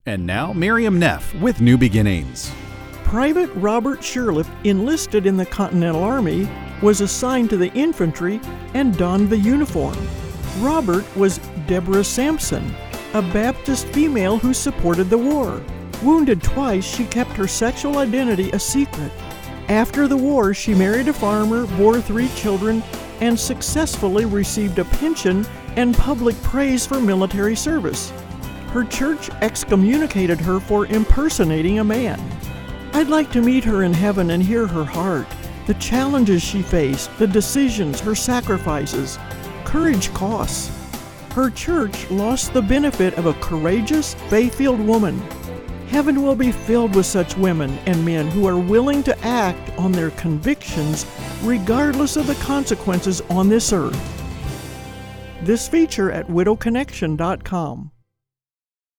And now, Miriam Neff with New Beginnings. Private Robert Shirley enlisted in the Continental Army, was assigned to the infantry, and donned the uniform. Robert was Deborah Sampson, a Baptist female who supported the war. Wounded twice, she kept her sexual identity a secret. After the war, she married a farmer, bore 3 children, and successfully received a pension and public praise for military service. Her church excommunicated her for impersonating a man. I'd like to meet her in heaven and hear her heart, the challenges she faced, the decisions, her sacrifices. Courage costs. Her church lost the benefit of a courageous, faith-filled woman. Heaven will be filled with such women and men who are willing to act on their convictions regardless of the consequences on this earth. This feature at widowconnection.com.